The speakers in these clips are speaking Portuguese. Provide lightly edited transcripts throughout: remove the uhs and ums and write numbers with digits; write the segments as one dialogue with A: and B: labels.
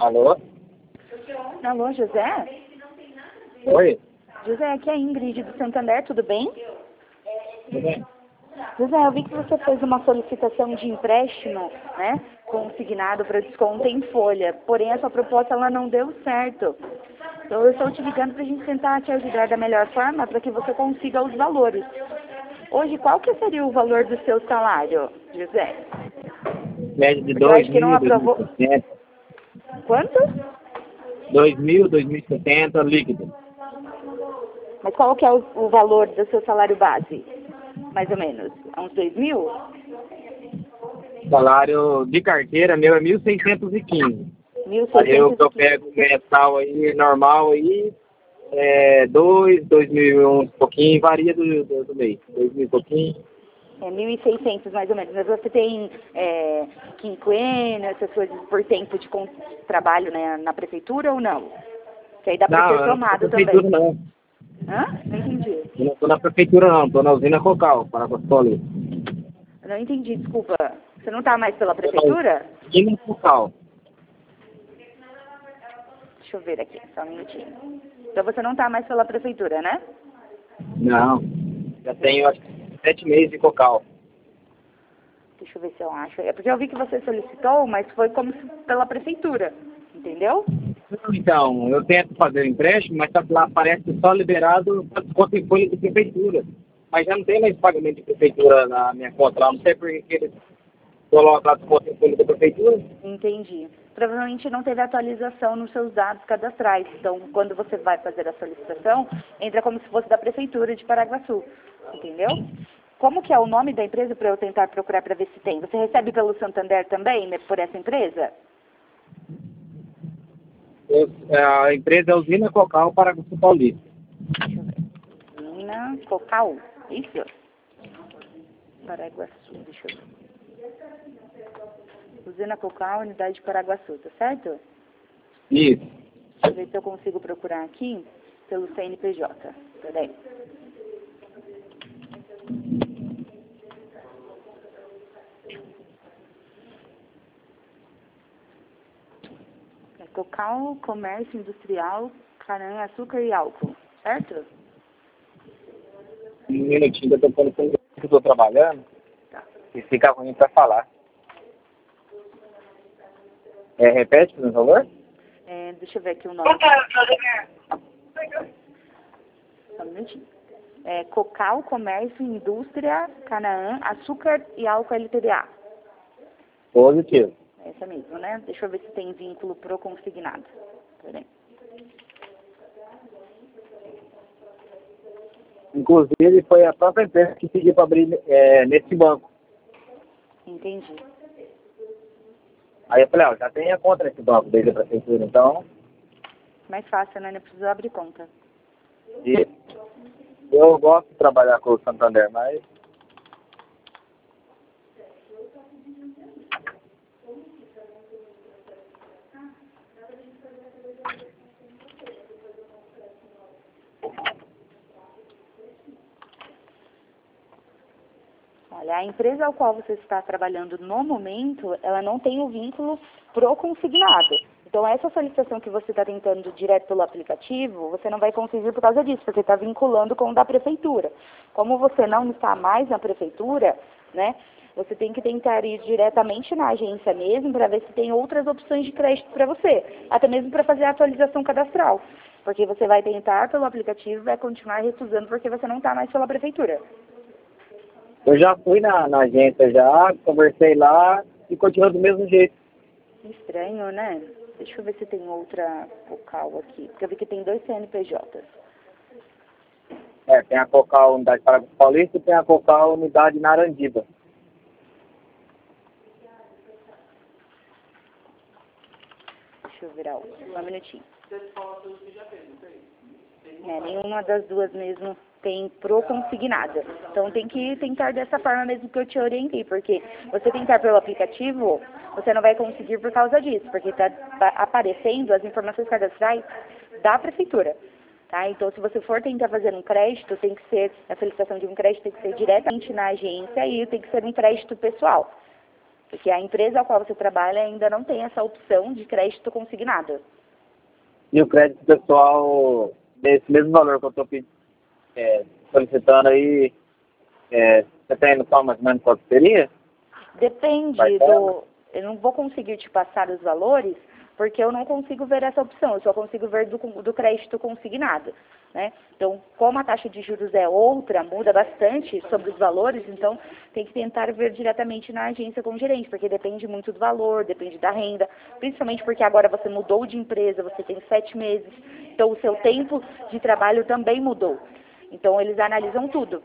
A: Alô?
B: Alô, José?
A: Oi?
B: José, aqui é a Ingrid do Santander, tudo bem?
A: Tudo bem?
B: José, eu vi que você fez uma solicitação de empréstimo, né, consignado para desconto em folha, porém a sua proposta ela não deu certo. Então eu estou te ligando para a gente tentar te ajudar da melhor forma para que você consiga os valores. Hoje, qual que seria o valor do seu salário, José?
A: Média de
B: Porque eu acho que não
A: 2.000,
B: aprovou...
A: 2.600.
B: Quanto?
A: 2.000, 2.060 líquido.
B: Mas qual que é o valor do seu salário base? Mais ou menos. É uns 2.000?
A: Salário de carteira meu é 1.615. Aí eu
B: 1.615.
A: pego mensal aí, normal aí, 2.000 uns pouquinho, varia do mês. 2.000 pouquinho.
B: É 1.600 mais ou menos. Mas você tem quinquênio, essas coisas por tempo de trabalho, né, na prefeitura ou não? Que aí dá para ser
A: Não, eu não tô
B: somado
A: na prefeitura
B: também.
A: não.
B: Hã? Não entendi.
A: Eu não tô na prefeitura não, tô na usina Cocal, Paraguaçu Paulista.
B: Eu não entendi, desculpa. Você não está mais pela
A: Tô na
B: prefeitura?
A: usina Cocal.
B: Deixa eu ver aqui, só um minutinho. Então você não está mais pela prefeitura, né?
A: Não, já tenho acho que 7 meses de Cocal.
B: Deixa eu ver se eu acho. É porque eu vi que você solicitou, mas foi como se pela prefeitura, entendeu?
A: Então, eu tento fazer o empréstimo, mas tá lá aparece só liberado para desconto em folha de prefeitura. Mas já não tem mais pagamento de prefeitura na minha conta lá, não sei por que eles colocam lá desconto em folha da prefeitura.
B: Entendi. Provavelmente não teve atualização nos seus dados cadastrais. Então, quando você vai fazer a solicitação, entra como se fosse da prefeitura de Paraguaçu, entendeu? Como que é o nome da empresa para eu tentar procurar para ver se tem? Você recebe pelo Santander também, né, por essa empresa?
A: A empresa é Usina Cocal Paraguaçu Paulista.
B: Deixa eu ver. Mina Cocal, isso? Paraguaçu, deixa eu ver. Usina Cocal, unidade de Paraguaçu, tá certo?
A: Isso.
B: Deixa eu ver se eu consigo procurar aqui pelo CNPJ. Peraí. É Cocal, Comércio Industrial, Cana, Açúcar e Álcool, certo?
A: Um minutinho que eu tô falando que eu tô trabalhando
B: Tá.
A: e fica ruim para falar. Repete, por favor?
B: Deixa eu ver aqui o nome. Só um minutinho. Cocal, Comércio, Indústria, Canaã, Açúcar e Álcool LTDA.
A: Positivo.
B: É essa mesmo, né? Deixa eu ver se tem vínculo pro consignado. Peraí.
A: Inclusive, foi a própria empresa que pediu para abrir nesse banco.
B: Entendi.
A: Aí eu falei, já tem a conta nesse banco desde a prefeitura, então.
B: Mais fácil, né? Não precisa abrir conta.
A: E eu gosto de trabalhar com o Santander, mas
B: Olha, a empresa ao qual você está trabalhando no momento, ela não tem o vínculo pro consignado. Então, essa solicitação que você está tentando direto pelo aplicativo, você não vai conseguir por causa disso, porque está vinculando com o da prefeitura. Como você não está mais na prefeitura, né, você tem que tentar ir diretamente na agência mesmo para ver se tem outras opções de crédito para você, até mesmo para fazer a atualização cadastral. Porque você vai tentar pelo aplicativo e vai continuar recusando porque você não está mais pela prefeitura.
A: eu já fui na agência já, conversei lá e continua do mesmo jeito.
B: Estranho, né? Deixa eu ver se tem outra vocal aqui. Porque eu vi que tem 2 CNPJs.
A: Tem a Cocal Unidade Paraguaçu Paulista e tem a Cocal Unidade Narandiba.
B: Deixa eu virar outra. Só um minutinho. Nenhuma das duas mesmo tem pro consignada. Então tem que tentar dessa forma mesmo que eu te orientei, porque você tentar pelo aplicativo, você não vai conseguir por causa disso, porque está aparecendo as informações cadastrais da prefeitura. Tá? Então, se você for tentar fazer um crédito, tem que ser, a solicitação de um crédito tem que ser diretamente na agência e tem que ser um crédito pessoal. Porque a empresa a qual você trabalha ainda não tem essa opção de crédito consignado.
A: E o crédito pessoal, desse mesmo valor que eu estou solicitando aí, você tem noção mais ou menos qual que seria?
B: Depende eu não vou conseguir te passar os valores, porque eu não consigo ver essa opção, eu só consigo ver do crédito consignado, né? Então, como a taxa de juros é outra, muda bastante sobre os valores, então tem que tentar ver diretamente na agência com o gerente, porque depende muito do valor, depende da renda, principalmente porque agora você mudou de empresa, você tem 7 meses, então o seu tempo de trabalho também mudou. Então, eles analisam tudo,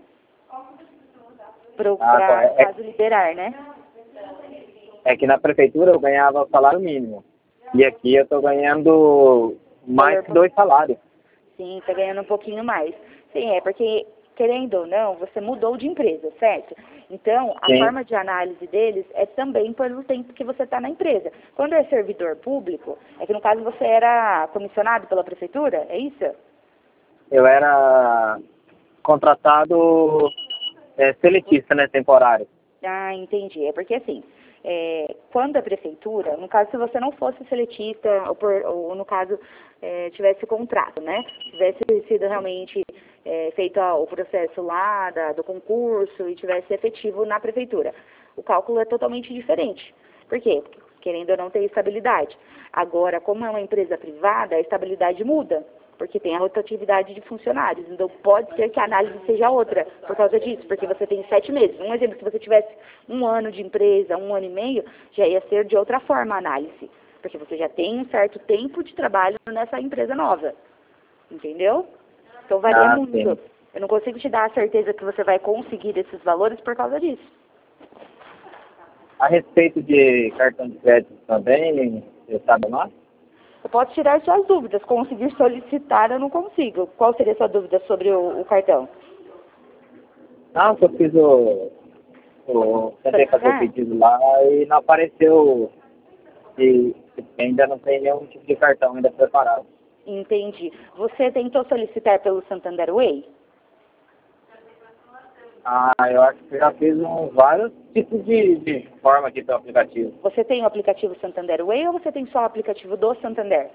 B: para caso liberar, né?
A: É que na prefeitura eu ganhava o salário mínimo. E aqui eu estou ganhando mais que 2 salários.
B: Sim, está ganhando um pouquinho mais. Sim, é porque, querendo ou não, você mudou de empresa, certo? Então, a forma de análise deles é também pelo tempo que você está na empresa. Quando é servidor público, é que no caso você era comissionado pela prefeitura, é isso?
A: Eu era contratado seletista, né, temporário.
B: Ah, entendi. É porque assim, quando a prefeitura, no caso se você não fosse seletista, ou no caso tivesse contrato, né? Tivesse sido realmente feito o processo lá do concurso e tivesse efetivo na prefeitura. O cálculo é totalmente diferente. Por quê? Porque, querendo ou não, ter estabilidade. Agora, como é uma empresa privada, a estabilidade muda, porque tem a rotatividade de funcionários. Então, pode ser que a análise seja outra por causa disso, porque você tem 7 meses. Um exemplo, se você tivesse 1 ano de empresa, 1 ano e meio, já ia ser de outra forma a análise, porque você já tem um certo tempo de trabalho nessa empresa nova. Entendeu? Então, varia muito. Sim. Eu não consigo te dar a certeza que você vai conseguir esses valores por causa disso.
A: A respeito de cartão de crédito também, você sabe mais?
B: Eu posso tirar suas dúvidas. Conseguir solicitar, eu não consigo. Qual seria a sua dúvida sobre o cartão?
A: Não, eu fiz tentei fazer o pedido lá e não apareceu e ainda não tem nenhum tipo de cartão ainda preparado.
B: Entendi. Você tentou solicitar pelo Santander Way?
A: Eu acho que já fiz vários tipos de forma aqui pelo aplicativo.
B: Você tem o aplicativo Santander Way ou você tem só o aplicativo do Santander?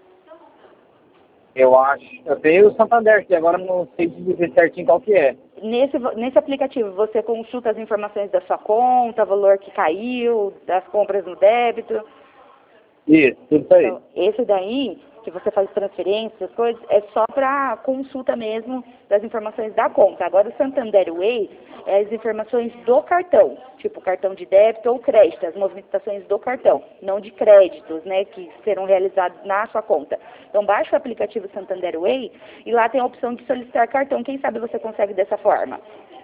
A: Eu tenho o Santander, que agora não sei dizer certinho qual que é.
B: Nesse aplicativo, você consulta as informações da sua conta, valor que caiu, das compras no débito?
A: Isso, tudo aí.
B: Então, esse daí, que você faz transferências, essas coisas, é só para consulta mesmo das informações da conta. Agora, o Santander Way é as informações do cartão, tipo cartão de débito ou crédito, as movimentações do cartão, não de créditos, né, que serão realizados na sua conta. Então, baixa o aplicativo Santander Way e lá tem a opção de solicitar cartão. Quem sabe você consegue dessa forma.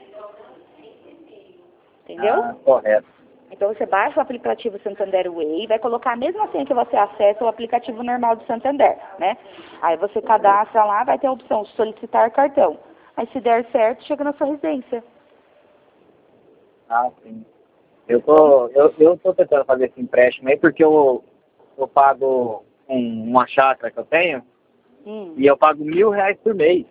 B: Entendeu?
A: Correto.
B: Então, você baixa o aplicativo Santander Way, vai colocar a mesma senha que você acessa o aplicativo normal do Santander, né? Aí você cadastra lá, vai ter a opção solicitar cartão. Aí, se der certo, chega na sua residência.
A: Sim. Eu tô tentando fazer esse empréstimo aí porque eu pago uma chácara que eu tenho e eu pago R$1.000 por mês.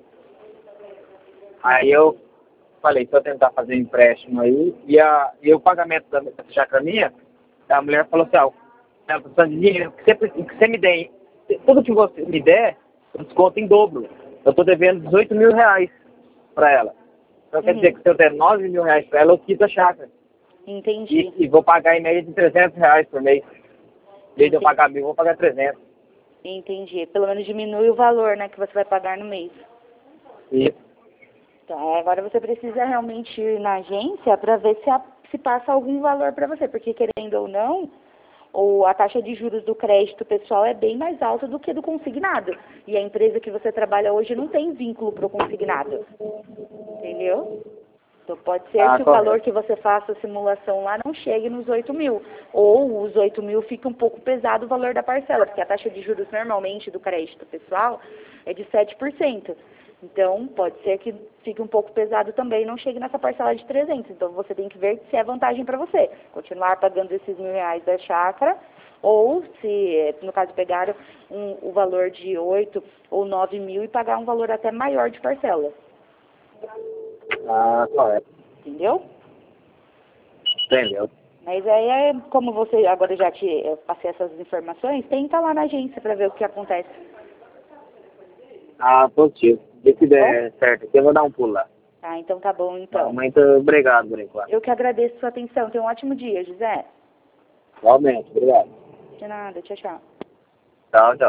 A: Aí eu falei, se eu tentar fazer empréstimo aí, e o pagamento dessa chácara minha, a mulher falou assim, ela precisando de dinheiro, que você me der, tudo que você me der, eu desconto em dobro. Eu tô devendo R$18.000 para ela. Então quer dizer que se eu der R$9.000 para ela, eu quito a chácara.
B: Entendi.
A: E vou pagar em média de R$300 por mês. Em vez de eu pagar 1.000, eu vou pagar 300.
B: Entendi. Pelo menos diminui o valor, né, que você vai pagar no mês.
A: Isso.
B: Então, agora você precisa realmente ir na agência para ver se passa algum valor para você, porque querendo ou não, a taxa de juros do crédito pessoal é bem mais alta do que do consignado. E a empresa que você trabalha hoje não tem vínculo para o consignado. Entendeu? Então pode ser que o valor que você faça a simulação lá não chegue nos 8.000. Ou os 8.000 fica um pouco pesado o valor da parcela, porque a taxa de juros normalmente do crédito pessoal é de 7%. Então, pode ser que fique um pouco pesado também e não chegue nessa parcela de 300. Então, você tem que ver se é vantagem para você. Continuar pagando esses R$1.000 da chácara, ou se, no caso, pegar o valor de 8 ou 9.000 e pagar um valor até maior de parcela.
A: Correto.
B: Entendeu?
A: Entendeu.
B: Mas aí, como você agora já eu passei essas informações, tenta lá na agência para ver o que acontece.
A: Ah, positivo. Se der certo aqui, eu vou dar um pulo lá.
B: Ah, então tá bom, então.
A: Muito obrigado por enquanto.
B: Eu que agradeço a sua atenção. Tenha um ótimo dia, José.
A: Igualmente, obrigado.
B: De nada, tchau, tchau.
A: Tchau, tchau.